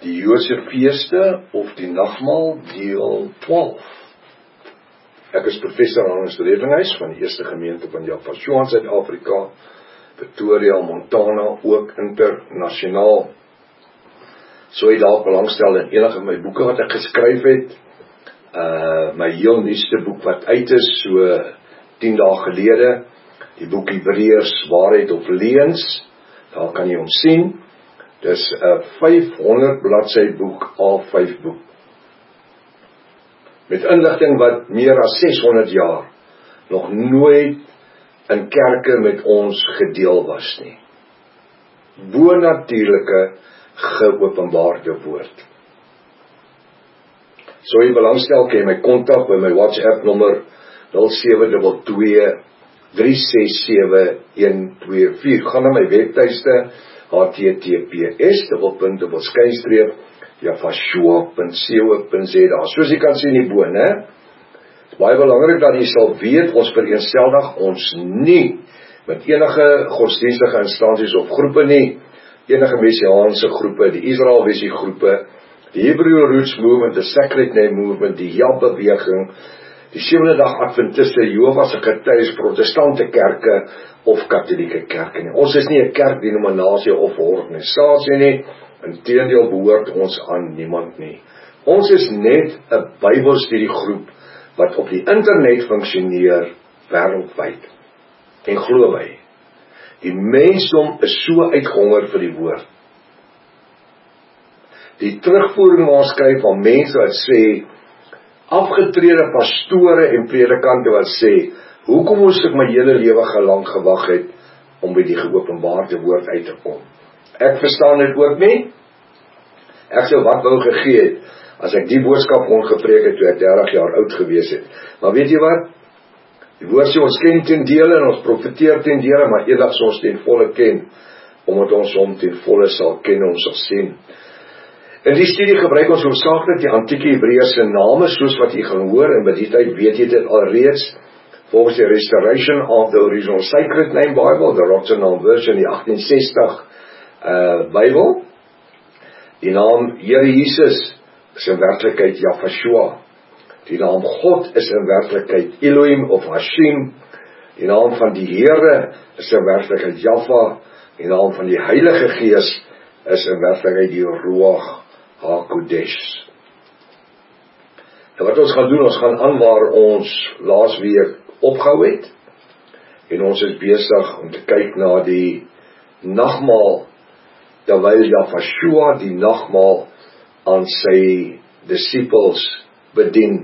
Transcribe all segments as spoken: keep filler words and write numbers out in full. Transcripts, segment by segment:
Die Joodse feeste of die nagmaal deel twaalf. Ek is professor aan ons Redinghuis van die eerste gemeente van Yafashua in Suid-Afrika, Pretoria, Montana, ook internasionaal. So jy dalk belangstel in enige van my boeke wat ek geskryf het, uh, my heel nuutste boek wat uit is, so tien dae gelede, die boek Hebreërs, waarheid of leuns, daar kan jy hom sien. Dis 'n uh, vyfhonderd bladsy boek, A vyf boek. Met inligting wat meer as seshonderd jaar nog nooit in kerke met ons gedeel was nie. Bonatuurlike geopenbaarde woord. So jy belangstel, kan jy my kontak by my WhatsApp nommer nul sewe twee twee drie ses sewe een twee vier. Gaan na my webtuiste H T T P S dubbelpunt dubbel skynstreep Yafashua punt co punt za. Soos jy kan sien hierbo, né? Dit is baie belangrik dat jy sal weet, ons vereenselwig ons nie met enige godsdienstige instansies of groepe nie, enige messiaanse groepe, die Israel Visie groepe, die Hebrew Roots Movement, die Sacred Name Movement, die J A B beweging, die Sewende Dag Adventiste, Jehovah's Getuies, protestante kerke of katholieke kerke nie. Ons is nie 'n kerkdenominasie of 'n organisasie nie, inteendeel behoort ons aan niemand nie. Ons is net 'n Bybelstudiegroep wat op die internet funksioneer wêreldwyd. En glo my, die mensdom is so uitgehonger vir die woord. Die terugvoering wat ons kry van mense wat sê, afgetrede pastore en predikante wat sê, hoekom moes ek my hele lewe gelang gewag het om by die geopenbaarde woord uit te kom? Ek verstaan dit ook nie. Ek sou wat wou gegee het as ek die boodskap kon gepreek het toe ek dertig jaar oud gewees het. Maar weet jy wat? Die woord sê ons ken ten dele en ons profeteer ten dele, maar eendag sal ons ten volle ken, omdat ons hom ten volle sal ken en ons sal sien. In die studie gebruik ons hoofsaaklik die antieke Hebreëse name, soos wat jy gaan hoor, en by die tyd weet jy dit alreeds, volgens die Restoration of the Original Sacred Name Bible, the Rotterdam version, die agtien sestig uh, Bybel. Die naam Here Jesus is in werklikheid Yafashua. Die naam God is in werklikheid Elohim of Hashim. Die naam van die Here is in werklikheid Jaffa. Die naam van die Heilige Gees is in werklikheid die Ruach HaKodesh. En wat ons gaan doen, ons gaan aan waar ons laas week opgehou het, en ons is besig om te kyk na die nagmaal, terwyl Yafashua die nagmaal aan sy disippels bedien.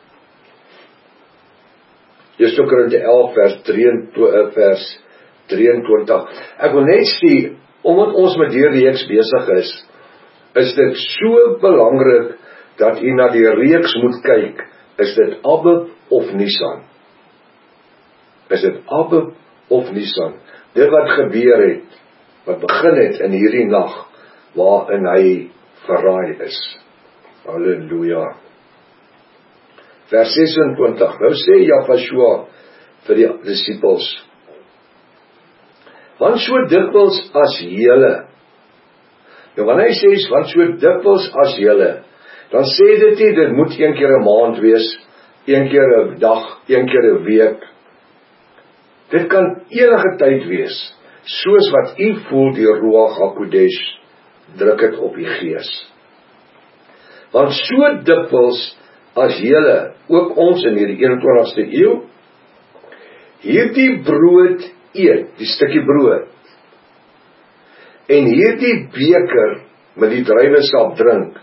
Eerste Korinte elf vers drieëntwintig. Ek wil net sê, omdat ons met die reeks besig is, is dit so belangrik dat jy na die reeks moet kyk, is dit Abib of Nisan? Is dit Abib of Nisan? Dit wat gebeur het, wat begin het in hierdie nag, waarin hy verraai is. Halleluja. Vers sesentwintig, nou sê Yafashua vir die disippels, want so dikwels as julle, nou wanneer hy sê, want so dikwels as julle, dan sê dit nie, dit moet een keer 'n maand wees, een keer 'n dag, een keer 'n week. Dit kan enige tyd wees, soos wat u voel die Ruach HaKodesh, druk het op die gees. Want so dikwels as julle, ook ons in hierdie eenentwintigste eeu, hierdie brood eet, die stukkie brood, en hierdie beker met die druiwesap drink,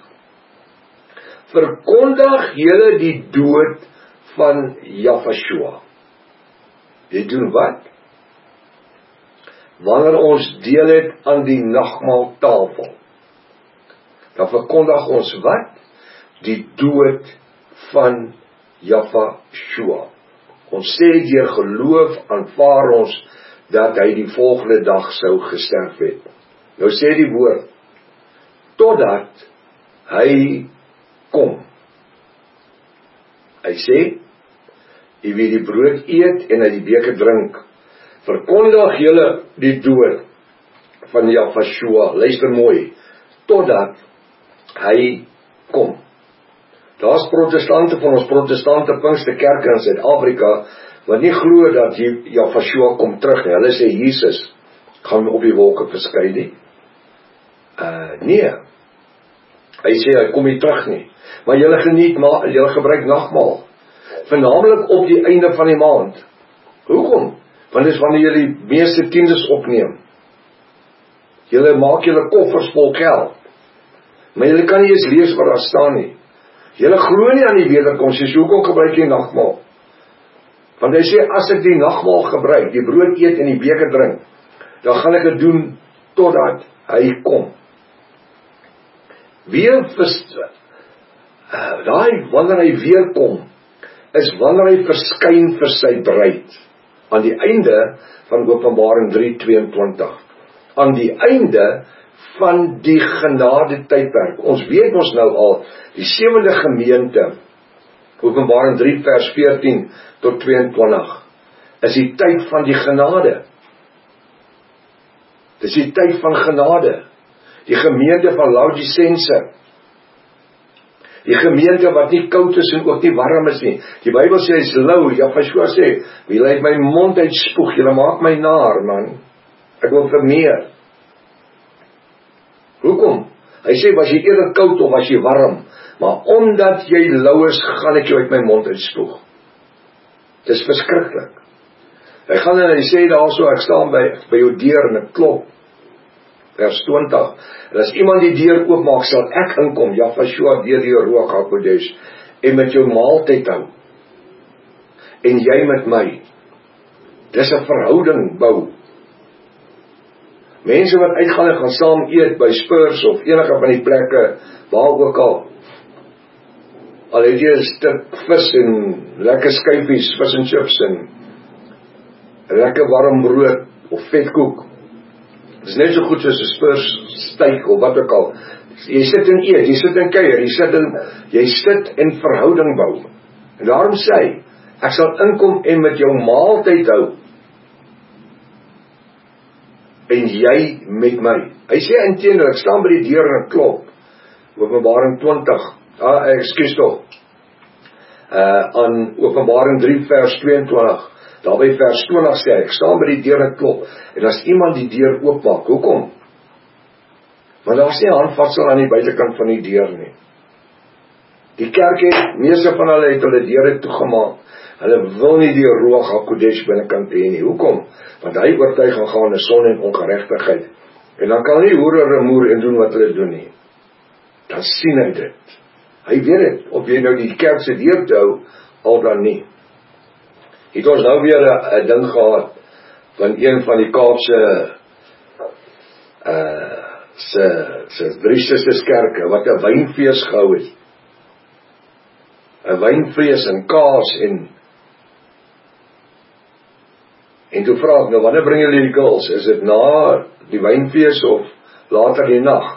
verkondig julle die dood van Yafashua. Jy doen wat? Wanneer ons deel het aan die nagmaaltafel, dan verkondig ons wat? Die dood van Yafashua. Ons sê deur geloof aanvaar ons dat hy die volgende dag sou gesterf het. Nou sê die woord, totdat hy kom. Hy sê, jy wie die brood eet en uit die beker drink, verkondig julle die dood van Yafashua, luister mooi, totdat hy kom. Daar's protestante van ons protestante Pinksterkerke in Suid-Afrika, wat nie glo dat Jahweh kom terug nie. Hulle sê Jesus gaan op die wolke verskyn nie. Uh, nee. Hy sê hy kom nie terug nie. Maar julle geniet, maar julle gebruik nagmaal. Vernaamlik op die einde van die maand. Hoekom? Want dis wanneer julle die meeste tiendes opneem. Julle maak julle koffers vol geld. Maar julle kan nie eens lees wat daar staan nie. Julle glo nie aan die wederkoms nie, so hoekom gebruik jy nagmaal? Want hy sê, as ek die nagmaal gebruik, die brood eet en die beker drink, dan gaan ek dit doen totdat hy kom. Weer vers, uh, daai, wanneer hy weer kom, is wanneer hy verskyn vir sy bruid, aan die einde van Openbaring drie tweeëntwintig, aan die einde van die genade tydperk. Ons weet ons nou al, die sewende gemeente, Openbaring drie vers veertien tot tweeëntwintig, is die tyd van die genade. Dis die tyd van genade. Die gemeente van Laodicense, die gemeente wat nie koud is en ook nie warm is nie. Die Bybel sê, hy is lou. Jahweh sê, wie laat my mond uitspoeg, julle maak my naar, man. Ek wil vir meer. Hoekom? Hy sê, was jy eerder koud of was jy warm? Maar omdat jy lou is, gaan ek jou uit my mond uitspoeg. Dis verskriklik. Hy gaan en hy sê daarso, ek staan by, by jou deur en ek klop. Vers twintig, en as iemand die deur oopmaak, sal ek inkom, Jahweh deur die Ruach HaKodesh, en met jou maaltyd hou, en jy met my. Dis 'n verhouding bou. Mense wat uitgaan en gaan saam eet by Spurs, of enige van die plekke, waar ook al, al het jy 'n stuk vis en lekker skyfies, vis en chips, en lekker warm brood, of vetkoek, dit is net so goed soos 'n Spurs steak of wat ook al. Jy sit en eet, jy sit en kuier, jy sit en jy sit en verhouding bou. En daarom sê hy, ek sal inkom en met jou maaltyd hou. En jy met my. Hy sê inteendeel, ek staan by die deur en klop. Openbaring twintig, ah, ekskuus tog. Uh, aan Openbaring drie vers tweeëntwintig. Daarby vers twintig sê hy, ek staan by die deur en klop, en as iemand die deur oopmaak, hoekom? Want daar is nie handvatsel aan die buitekant van die deur nie. Die kerk het, meeste van hulle het hulle deure toegemaak, hulle wil nie die Ruach HaKodesh binnekant hê nie, hoekom? Want hy oortuig gaan gaan in sonde en ongeregtigheid, en dan kan hy hoere remoer en doen wat hulle doen nie. Dan sien hy dit. Hy weet het, of jy nou die kerk se deur te hou, al dan nie. Het ons nou weer 'n ding gehad van een van die Kaapse uh, se, se drie susters kerke wat 'n wynfees gehou het. 'n Wynfees en kaas en en toe vra ek nou, wanneer bring julle die girls? Is dit na die wynfees of later die nag?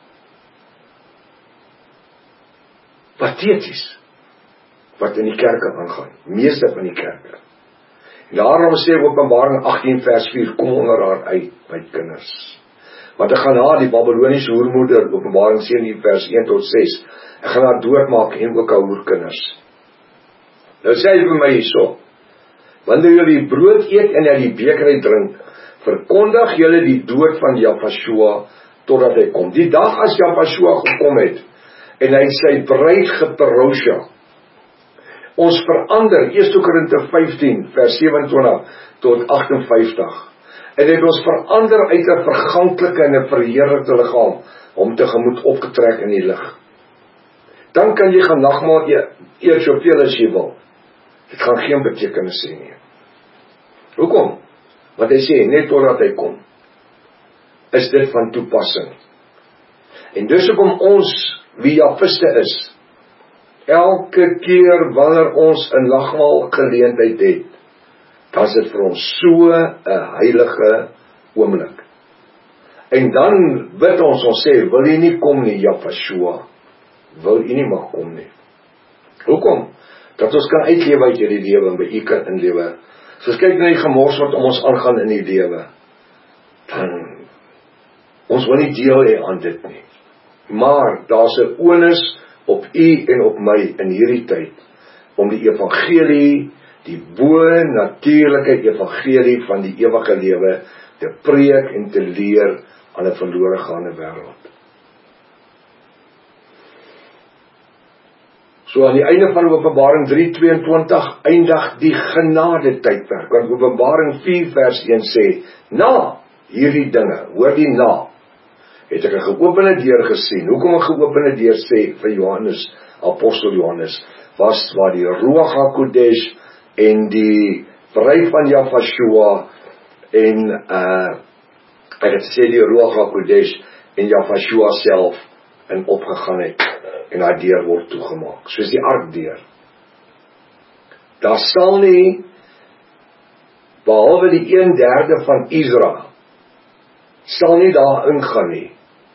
Pateties wat in die kerke aangaan, meeste van die kerke. En daarom sê Openbaring agttien vers vier, kom onder haar uit, my kinders. Want ek gaan haar, die Babyloniese hoermoeder, Openbaring sewentien vers een tot ses, ek gaan haar doodmaak en ook haar hoerkinders. Nou sê hy vir my hierso, wanneer julle die brood eet en uit die beker uit drink, verkondig julle die dood van Jahweh totdat hy kom. Die dag as Jahweh gekom het, en hy sy bruid geparousia, ons verander, eerste Korinte vyftien, vers sewenentwintig tot agt en vyftig, en het ons verander uit 'n verganklike en 'n verheerlikte liggaam, om tegemoet opgetrek in die lig. Dan kan jy gaan nagmaal eet soveel as jy wil. Dit gaan geen betekenis hê nie. Hoekom? Want hy sê, net totdat hy kom, is dit van toepassing. En dus hoekom ons, wie Jahwiste is, elke keer wanneer ons 'n nagmaal geleentheid het, dan is dit vir ons so 'n heilige oomblik. En dan bid ons, ons sê, wil jy nie kom nie, Jahweh, wil jy nie mag kom nie. Hoekom? Dat ons kan uitleef uit hierdie lewe en by u kan inlewe. So as kyk na die gemors wat om ons aangaan in die lewe, dan ons wil nie deel hê aan dit nie. Maar daar's 'n onus op u en op my in hierdie tyd om die evangelie, die bo-natuurlike evangelie van die ewige lewe te preek en te leer aan 'n verlore gaande wêreld. So aan die einde van Openbaring drie tweeëntwintig eindig die genade tydperk, want Openbaring vier vers een sê, na hierdie dinge, hoor die na, het ek 'n geopende deur gesien. Hoekom 'n geopende deur sê vir Johannes, apostel Johannes, was waar die Ruach HaKodesh en die bruid van Jahvashua en uh, ek het sê die Ruach HaKodesh en Jahvashua self in opgegaan het en daai deur word toegemaak, soos die arkdeur. Daar sal nie, behalwe die een derde van Israel, sal nie daar ingaan nie.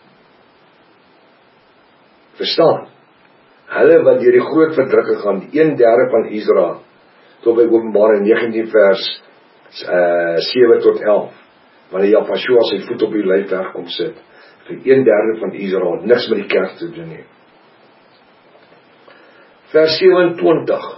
Verstaan? Hulle wat deur die groot verdrukking gaan, die een derde van Israel, tot by Openbaring negentien vers uh, sewe tot elf, wanneer Jahvashua sy voet op die lyfberg kom sit, vir een derde van Israel, niks met die kerk te doen nie. Vers sewenentwintig,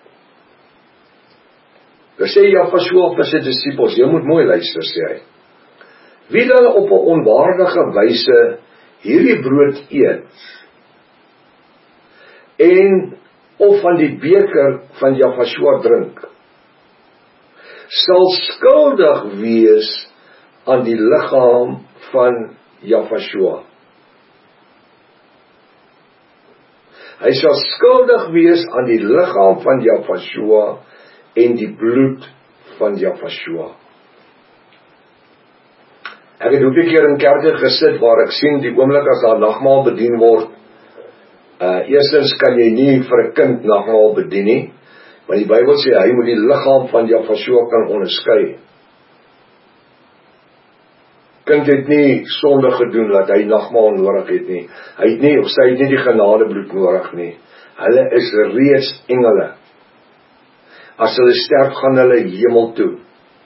daar sê Jahvashua vir sy disippels, jy moet mooi luister, sê hy, wie dan op 'n onwaardige wyse hierdie brood eet, en of van die beker van Jahvashua drink, sal skuldig wees aan die liggaam van Jahvashua. Hy sal skuldig wees aan die liggaam van Jahvashua en die bloed van Jahvashua. Ek het hoeveel keer in kerke gesit waar ek sien die oomblik as daar nagmaal bedien word, uh, eerstens kan jy nie vir 'n kind nagmaal bedien nie, want die Bybel sê hy moet die liggaam van Jahvashua kan onderskei. Kind het nie sonde gedoen dat hy nagmaal nodig het nie. Hy het nie, of sy het nie die genadebloed nodig nie. Hulle is reeds engele. As hulle sterf, gaan hulle hemel toe.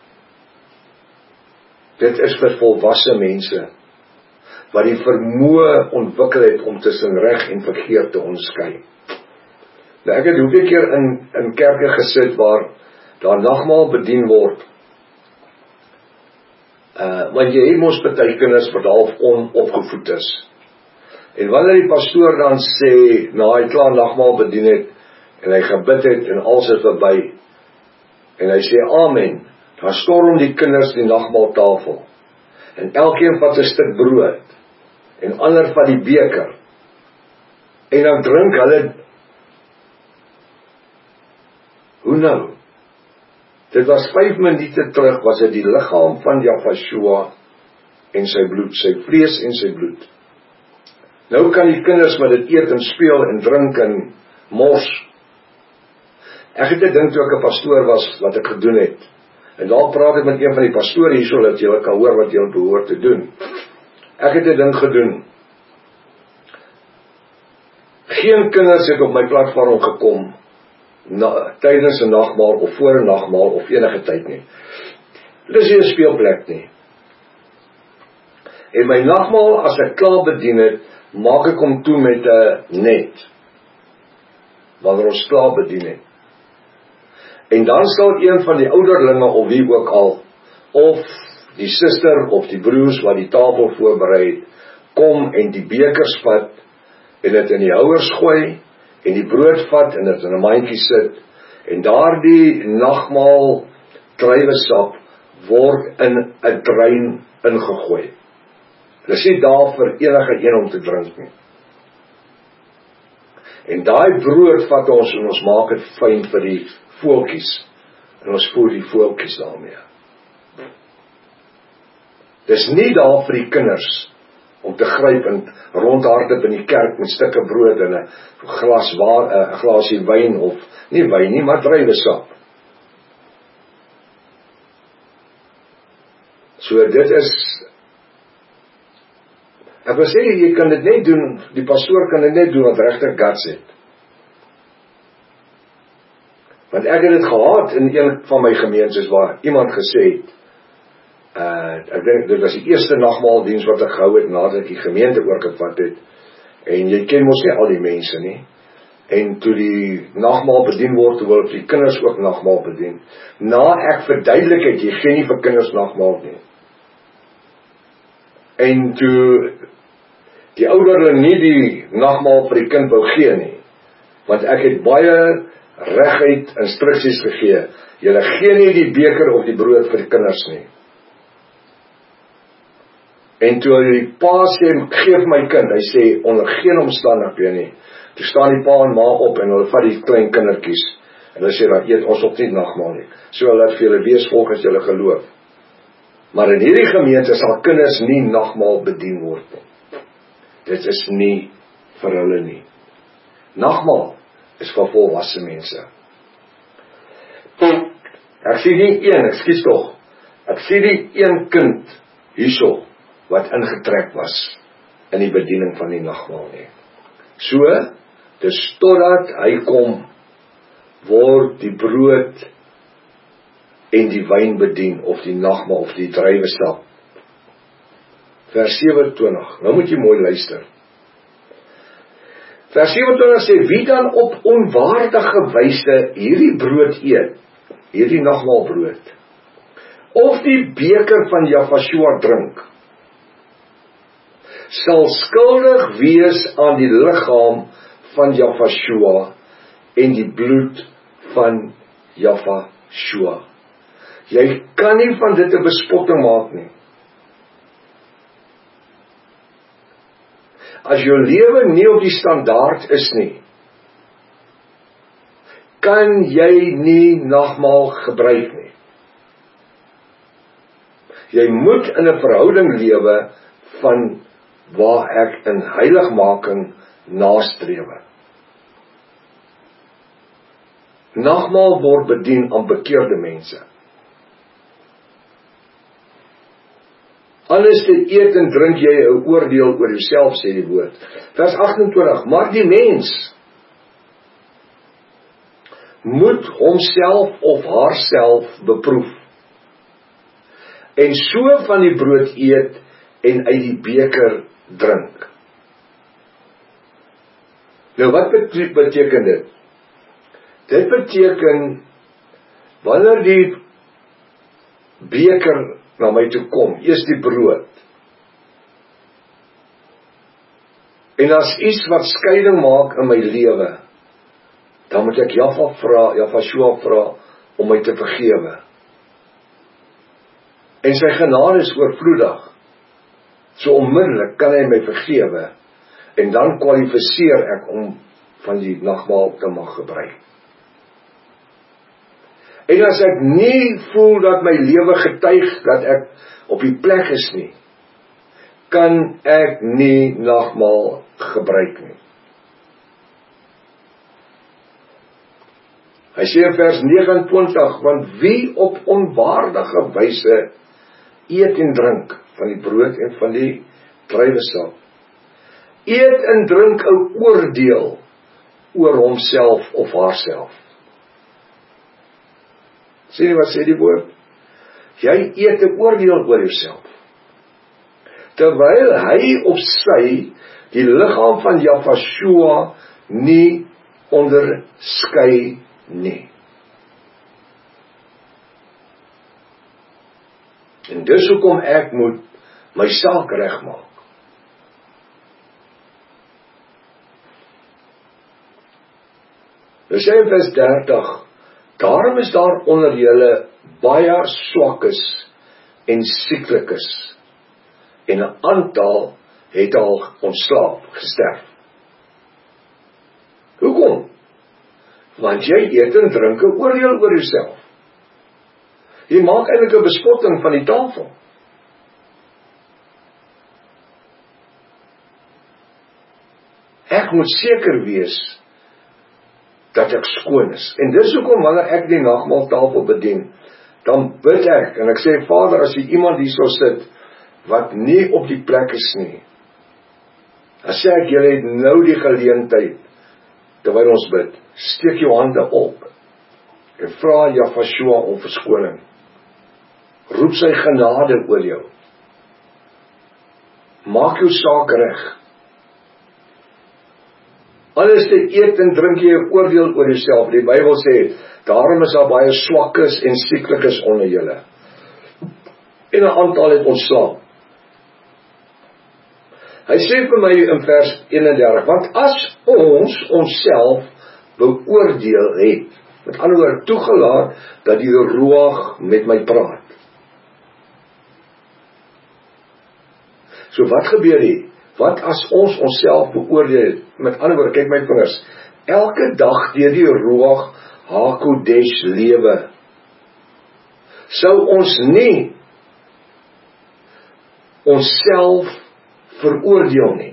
Dit is vir volwasse mense, wat die vermoë ontwikkel het om tussen reg en verkeerd te onderskei. Nou ek het hoeveel keer in, in kerke gesit waar daar nagmaal bedien word, Uh, want jy het mos baie kinders wat half onopgevoed is. En wanneer die pastoor dan sê, nou hy klaar nagmaal bedien het, en hy gebid het, en alles is verby, en hy sê amen, dan storm die kinders die nagmaaltafel, en elkeen vat 'n stuk brood, en ander vat die beker, en dan drink hulle, hoe nou? Dit was vyf minute terug, was dit die liggaam van Jahvashua en sy bloed, sy vlees en sy bloed. Nou kan die kinders met dit eet en speel en drink en mors. Ek het 'n ding toe ek 'n pastoor was, wat ek gedoen het. En daar praat ek met een van die pastore hierso, dat julle kan hoor wat julle behoort te doen. Ek het 'n ding gedoen. Geen kinders het op my platform gekom, Na, tydens 'n nagmaal of voor 'n nagmaal of enige tyd nie. Dit is nie 'n speelplek nie. En my nagmaal, as ek klaar bedien het, maak ek hom toe met 'n net, wanneer ons klaar bedien het. En dan sal een van die ouderlinge of wie ook al, of die suster of die broers wat die tafel voorberei het, kom en die bekers vat en dit in die houers gooi, en die brood vat en dit in 'n mandjie sit, en daardie nagmaal druiwesap word in 'n drein ingegooi. Dit is nie daar vir enige een om te drink nie. En daai brood vat ons en ons maak dit fyn vir die voeltjies, en ons voer die voeltjies daarmee. Dis nie daar vir die kinders om te gryp en rondhardloop in die kerk met stukke brood en 'n glas waar 'n glasie wyn of nie wyn nie, maar druiwesap. So dit is, ek wil sê jy kan dit net doen, die pastoor kan dit net doen wat regtig guts het. Want ek het dit gehad in een van my gemeentes waar iemand gesê het, Uh, ek dink dit was die eerste nagmaaldiens wat ek gehou het nadat ek die gemeente oorgevat het, En jy ken mos nie al die mense nie. En toe die nagmaal bedien word, toe wil die kinders ook nagmaal bedien. Na ek verduidelik het, jy gee nie vir kinders nagmaal nie. En toe die ouder nie die nagmaal vir die kind wou gee nie, want ek het baie reguit instruksies gegee, julle gee nie die beker of die brood vir die kinders nie. En toe die pa sê, geef my kind, hy sê, onder geen omstandighede nie. Toe staan die pa en ma op en hulle vat die klein kindertjies, en hulle sê, dat eet ons op nie nagmaal nie. So laat vir julle wees volgens julle geloof. Maar in hierdie gemeente sal kinders nie nagmaal bedien word nie. Dit is nie vir hulle nie. Nagmaal is vir volwasse mense. Ek sien nie een, ek skies tog, ek sien nie een kind hierso, wat ingetrek was in die bediening van die nagmaal nie. So, dis totdat hy kom, word die brood en die wyn bedien, of die nagmaal, of die druiwesap. Vers sewenentwintig, nou moet jy mooi luister. Vers sewenentwintig sê, wie dan op onwaardige wyse hierdie brood eet, hierdie nagmaalbrood, of die beker van Jahweh drink, sal skuldig wees aan die liggaam van Jahweh en die bloed van Jahweh. Jy kan nie van dit 'n bespotting maak nie. As jou lewe nie op die standaard is nie, kan jy nie nagmaal gebruik nie. Jy moet in 'n verhouding lewe van waar ek in heiligmaking nastrewe. Nagmaal word bedien aan bekeerde mense. Anders te eet en drink jy 'n oordeel oor jouself, sê die woord. Vers agt-en-twintig, maar die mens moet homself of haarself beproef, en so van die brood eet en uit die beker drink. Nou wat beteken dit? Dit beteken, wanneer die beker na my toe kom, eers die brood, en as iets wat skeiding maak in my lewe, dan moet ek Jahweh vra, Jahweh vra, om my te vergewe. En sy genade is oorvloedig, so onmiddellik kan hy my vergewe, en dan kwalifiseer ek om van die nagmaal te mag gebruik. En as ek nie voel dat my lewe getuig dat ek op die plek is nie, kan ek nie nagmaal gebruik nie. Hy sê in vers negenentwintig, want wie op onwaardige wyse eet en drink van die brood en van die druiwesap, eet en drink 'n oordeel oor homself of haarself. Sien jy wat sê die woord? Jy eet 'n oordeel oor jouself, terwyl hy op sy die liggaam van Jahweh nie onderskei nie. En dis hoekom ek moet my saak regmaak. Nou sê in vers dertig, daarom is daar onder julle baie swakkes en sieklikes, en 'n aantal het al ontslaap, gesterf. Hoekom? Want jy eet en drink 'n oordeel oor jouself. Jy maak eintlik 'n bespotting van die tafel. Ek moet seker wees dat ek skoon is. En dis hoekom wanneer ek die nagmaaltafel bedien, dan bid ek, en ek sê, Vader, as jy iemand hierso sit, wat nie op die plek is nie, dan sê ek, julle het nou die geleentheid, terwyl ons bid, steek jou hande op, en vra Jahweh om verskoning. Roep sy genade oor jou. Maak jou saak reg. Alles te eet en drink jy 'n oordeel oor jouself. Die Bybel sê, daarom is daar baie swakkes en sieklikes onder julle. En 'n aantal het ontslaan. Hy sê vir my in vers eenendertig, want as ons onsself beoordeel het, met ander woorde toegelaat dat die Ruach met my praat. So wat gebeur hier? Wat as ons onsself beoordeel? Met ander woorde, kyk my vingers, elke dag deur die Ruach HaKodesh lewe, sou ons nie onsself veroordeel nie.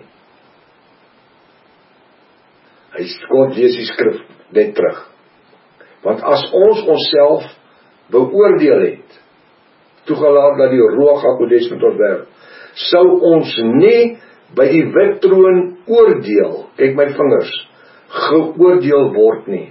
Hy skot lees die skrif net terug. Want as ons onsself beoordeel het, toegelaat dat die Ruach HaKodesh met ons werk, sou ons nie by die wit troon oordeel, kyk my vingers, geoordeel word nie.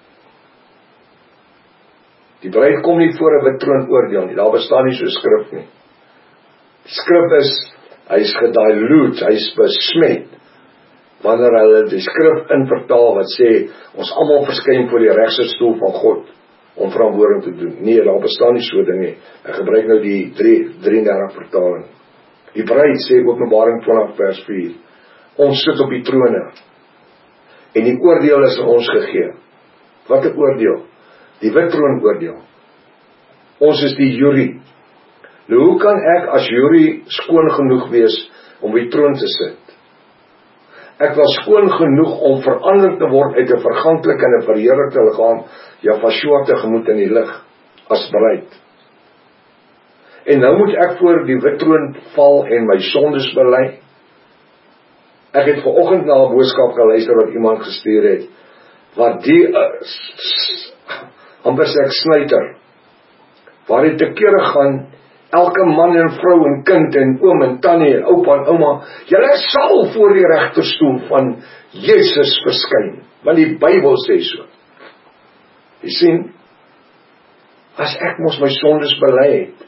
Die bruid kom nie voor 'n wit troon oordeel nie, daar bestaan nie so skrif nie. Die skrif is, hy is gedilute, hy is besmet, wanneer hulle die skrif in vertaal wat sê, ons almal verskyn voor die regse stoel van God, om verantwoording te doen. Nee, daar bestaan nie so ding nie. Ek gebruik nou die drieëndertig vertaling. Die bruid sê Openbaring twintig vers vier, ons sit op die trone, en die oordeel is aan ons gegee. Wat 'n oordeel? Die wit troon oordeel. Ons is die jury. Nou hoe kan ek as jury skoon genoeg wees om die troon te sit? Ek was skoon genoeg om verander te word uit 'n verganklike en 'n verheerlikte liggaam, Jafashua tegemoet in die lig, as bruid. En nou moet ek voor die wit troon val en my sondes bely. Ek het vanoggend na 'n boodskap geluister wat iemand gestuur het, wat die, uh, amper sê ek snyter, waar dit te kere gaan, elke man en vrou en kind en oom en tannie en oupa en ouma, julle sal voor die regterstoel van Jesus verskyn, want die Bybel sê so. Jy sien, as ek mos my sondes bely het,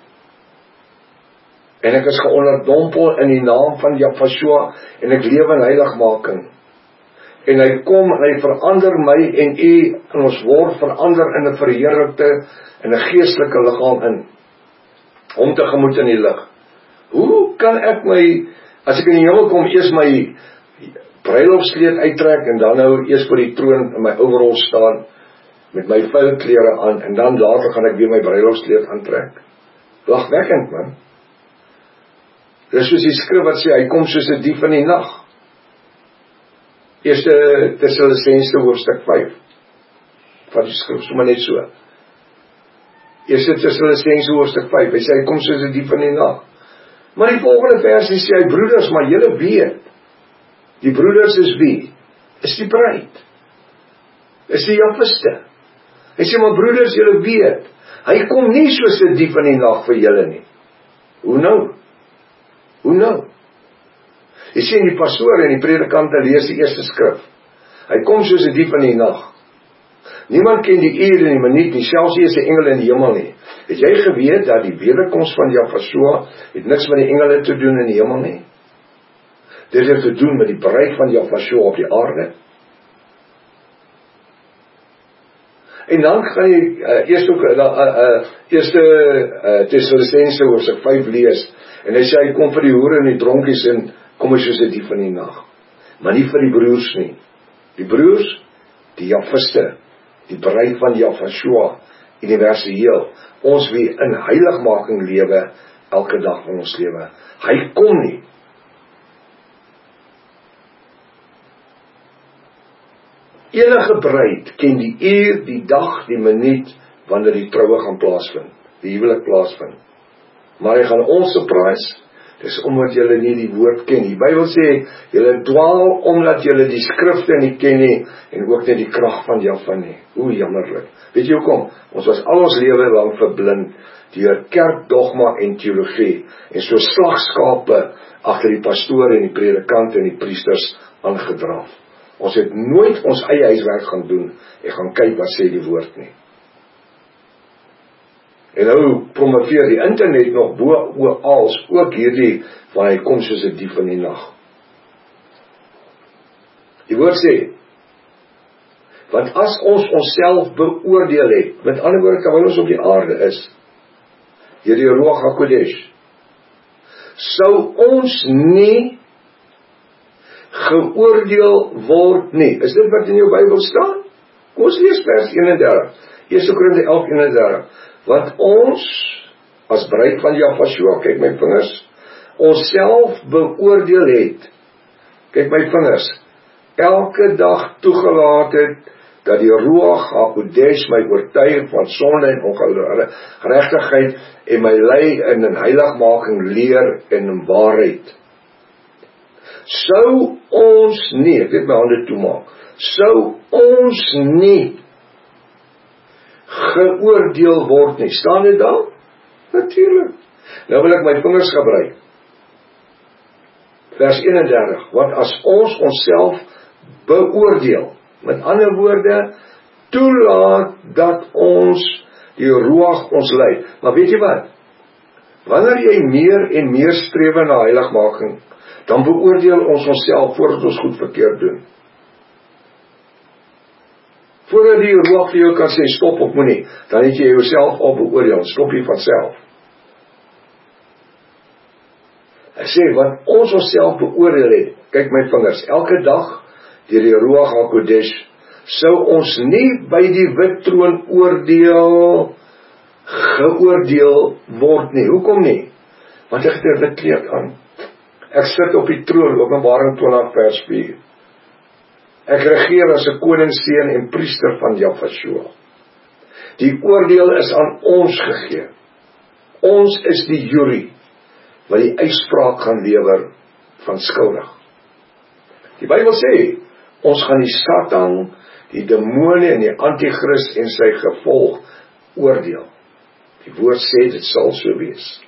en ek is geonderdompel in die naam van Jafashua, en ek lewe in heiligmaking, en hy kom en hy verander my en u, en ons word verander in 'n verheerlikte, in 'n geestelike liggaam in, om tegemoet in die lig. Hoe kan ek my, as ek in die hemel kom, eers my bruilofskleed uittrek, en dan nou eers voor die troon in my overall staan, met my vuil klere aan, en dan later gaan ek weer my bruilofskleed aantrek? Lagwekkend, man. Dit is soos die skrif wat sê, hy kom soos 'n dief in die nag. Eerste Tessalonisense hoofstuk vyf. Van die skrif sommer net so. Eerste Tessalonisense hoofstuk vyf. Hy sê hy kom soos 'n dief in die nag. Maar die volgende vers sê hy, broeders, maar julle weet, die broeders is wie? Is die bruid. Is die Jafiste. Hy sê, maar broeders, julle weet, hy kom nie soos 'n dief in die nag vir julle nie. Hoe nou? Hoe nou? Jy sien die pastoor en die predikante lees die eerste skrif. Hy kom soos 'n dief in die nag. Niemand ken die uur en die minuut nie, selfs nie eens die engele in die hemel nie. Het jy geweet dat die wederkoms van Jafashua het niks met die engele te doen in die hemel nie? Dit het te doen met die bruid van Jafashua op die aarde. En dan gaan jy uh, eerst ook uh, uh, uh, eerste uh, Tessalonisense hoofstuk vyf lees, en hy sê hy kom vir die hoere en die dronkies en kom hy soos 'n dief in die nag. Maar nie vir die broers nie. Die broers, die Jafiste, die bruid van Jafashua, universeel, ons wie in heiligmaking lewe, elke dag van ons lewe. Hy kom nie. Enige bruid ken die uur, die dag, die minuut, wanneer die troue gaan plaasvind, die huwelik plaasvind. Maar hy gaan ons surprise, dis omdat julle nie die woord ken. Die Bybel sê, julle dwaal omdat julle die skrifte nie ken nie, en ook nie die krag van Jahwe nie. Hoe jammerlik. Weet jy hoekom? Ons was al ons lewe lang verblind deur kerkdogma en teologie, en so slagskape agter die pastoor en die predikant en die priesters aangedraaf. Ons het nooit ons eie huiswerk gaan doen en gaan kyk wat sê die woord nie. En nou promoveer die internet nog bo oals ook hierdie van hy kom soos 'n dief in die nag. Die woord sê, Want as ons onsself beoordeel het, met ander woorde, terwyl ons op die aarde is, deur die Ruach HaKodesh, sou ons nie geoordeel word nie. Is dit wat in jou Bybel staan? Kom ons lees vers eenendertig. Eerste Korinte elf eenendertig. Want ons, as bruid van Jahweh, kyk my vingers, ons self beoordeel het, kyk my vingers, elke dag toegelaat het, dat die Ruach HaKodesh my oortuig van sonde en ongeregtigheid en my lei in 'n heiligmaking leer en in waarheid. Sou ons nie, ek het my hande toemaak, sou ons nie geoordeel word nie. Staan dit daar? Natuurlik. Nou wil ek my vingers gebruik. Vers eenendertig, want as ons onsself beoordeel, met ander woorde, toelaat dat ons die Ruach ons lei. Maar weet jy wat? Wanneer jy meer en meer strewe na heiligmaking, dan beoordeel ons onsself voordat ons goed verkeerd doen. Voordat die Ruach vir jou kan sê, stop of moenie, dan het jy jouself al beoordeel, stop jy vanself. Hy sê, want ons onsself beoordeel het, kyk my vingers, elke dag, deur die Ruach HaKodesh, sou ons nie by die wit troon oordeel, geoordeel word nie. Hoekom nie? Want ek het 'n wit kleed aan. Ek sit op die troon, Openbaring twintig vers vier. Ek regeer as 'n koningsseun en priester van Jahweh. Die oordeel is aan ons gegee. Ons is die jury, wat die uitspraak gaan lewer van skuldig. Die Bybel sê, ons gaan die Satan, die demone en die antichrist en sy gevolg oordeel. Die woord sê, dit sal so wees.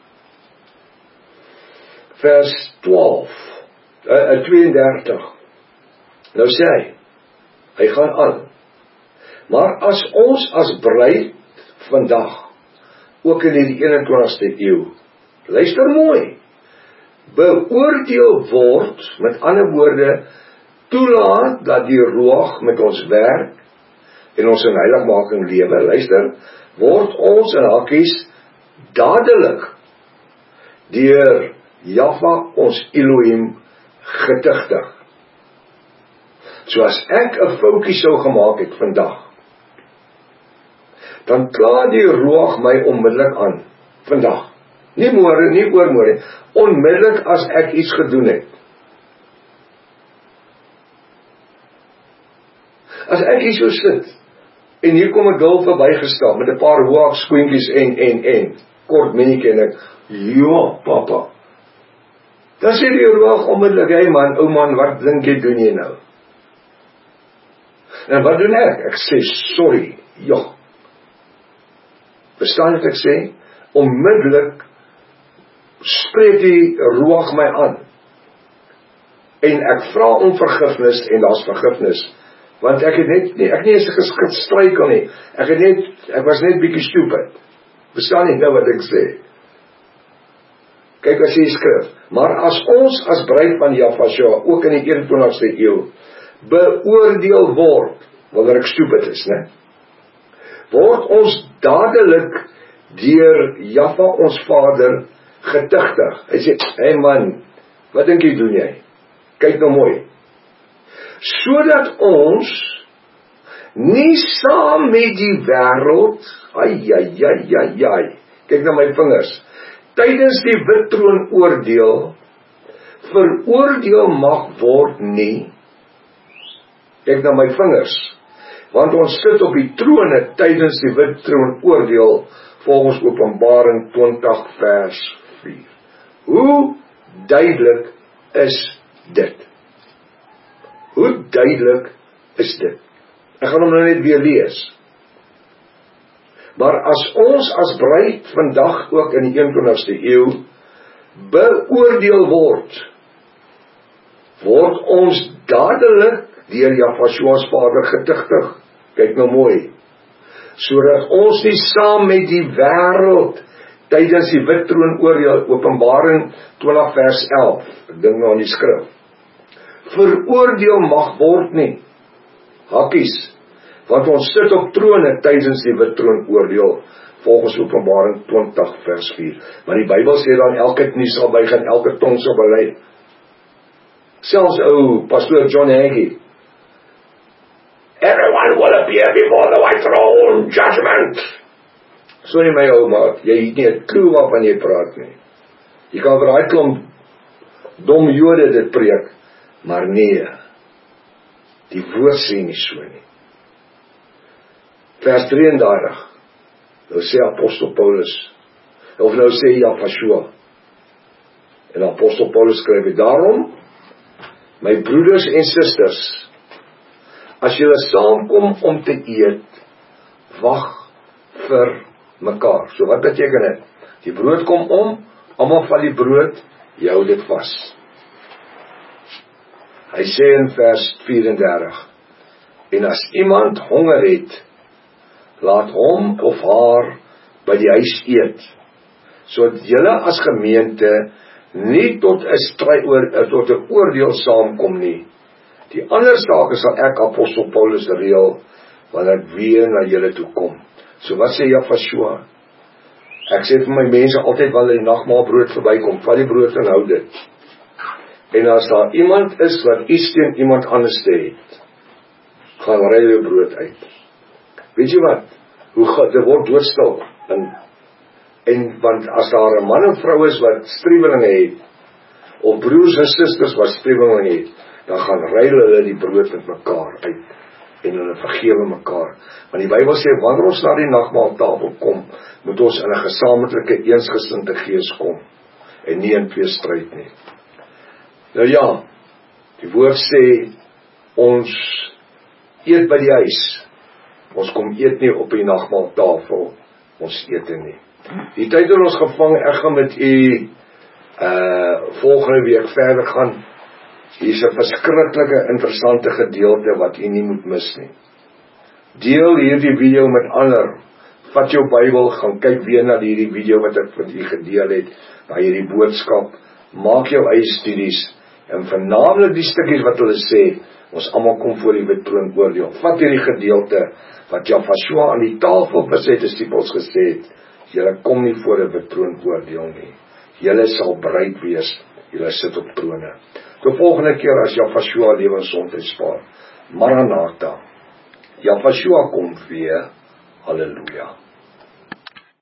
Vers twaalf, uh, tweeëndertig, nou sê hy, hy gaan aan, maar as ons as bruid vandag, ook in die eenentwintigste eeu, luister mooi, beoordeel word, met ander woorde, toelaat dat die Ruach met ons werk, en ons in heiligmaking lewe, luister, word ons in hakies dadelik, deur Jahweh ons Elohim getuigtig. So as ek 'n foutjie sou gemaak het vandag, dan kla die Ruach my onmiddellik aan, vandag. Nie môre, nie oormôre, onmiddellik as ek iets gedoen het. As ek hier so sit, en hier kom 'n girl verbygestap, met 'n paar hoë skoentjies en, en, en, kort minietjie, en ek, ja, papa. Dan sê die Ruach onmiddellik, hey man, ou man, wat dink jy doen jy nou? En wat doen ek? Ek sê, sorry, ja. Verstaan wat ek sê? Onmiddellik spreek die Ruach my aan. En ek vra om vergifnis, en daar's vergifnis. Want ek het net, nie, ek nie eens gestruikel nie. Ek het net, ek was net bietjie stupid. Verstaan nie nou wat ek sê? Kyk as jy skryf, maar as ons as bruid van Jahweh, ook in die eenentwintigste eeu, beoordeel word, wanneer ek stupid is, né? Word ons dadelik deur Jahweh ons Vader getuigtig. Hy sê, hey man, wat dink jy doen jy? Kyk nou mooi. Sodat ons nie saam met die wêreld, ai, ai, ai, ai, ai, kyk na my vingers, tydens die wit troon oordeel, veroordeel mag word nie, kyk na my vingers, want ons sit op die trone tydens die wit troon oordeel, volgens Openbaring twintig vers vier. Hoe duidelik is dit? Hoe duidelik is dit? Ek gaan hom nou net weer lees. Maar as ons as bruid vandag ook in die eenentwintigste eeu beoordeel word, word ons dadelik deur Jahweh Vader getuigtig. Kyk nou mooi. Sodat ons nie saam met die wêreld tydens die wit troon oordeel, Openbaring twintig vers elf, ek dink nou aan die skrif, veroordeel mag word nie. Hakkies, want ons sit op trone tydens die wit troon oordeel, volgens Openbaring twintig vers vier. Maar die Bybel sê dan elke knie sal buig en elke tong sal bely. Selfs ou pastoor John Hagee. Everyone will appear before the white throne judgment. Sorry my ou maat, jy het nie 'n klou waarvan jy praat nie. Jy kan vir daai klomp dom Jode dit preek, maar nee, die woord sê nie so nie. Vers drieëndertig, nou sê Apostel Paulus, of nou sê Jafashua, en Apostel Paulus skryf, daarom, my broeders en susters, as julle saamkom om te eet, wag vir mekaar. So wat beteken dit? Die brood kom om, almal vat die brood, jy hou dit vas. Hy sê in vers vyf-en-dertig, en as iemand honger het, laat hom of haar by die huis eet, sodat julle as gemeente nie tot 'n stryd oor tot 'n oordeel saamkom nie. Die ander sake sal ek Apostel Paulus reël wanneer ek weer na julle toe kom. So wat sê Jafashua? Ek sê vir my mense altyd wanneer die nagmaalbrood verbykom, vat die brood en hou dit. En as daar iemand is wat iets teen iemand anders te het, gaan ry die brood uit. Weet jy wat? Hoe gaan dit word doodstil? En, en want as daar 'n man en vrou is wat striwelinge het, of broers en susters wat striwelinge het, dan gaan ruil hulle die brood met mekaar uit en hulle vergewe mekaar. Want die Bybel sê wanneer ons na die nagmaaltafel kom, moet ons in 'n gesamentlike eensgesinde gees kom en nie in twee stryd nie. Nou ja, die woord sê ons eet by die huis. Ons kom eet nie op die nagmaaltafel. Ons eet nie. Die tyd het ons gevang, ek gaan met u uh, volgende week verder gaan. Hier is 'n verskriklike interessante gedeelte wat u nie moet mis nie. Deel hierdie video met ander. Vat jou Bybel, gaan kyk weer na hierdie video wat ek vir u gedeel het, na hierdie boodskap. Maak jou eie studies en vernaamlik die stukkies wat hulle sê, ons almal kom voor die wit troon oordeel. Vat hierdie gedeelte wat Jafashua aan die tafel vir sy disippels gesê het, julle kom nie voor 'n wit troon oordeel nie. Julle sal bereid wees, julle sit op trone. Tot volgende keer as Jafashua lewensgesondheid spaar. Maranatha. Jafashua kom weer. Halleluja.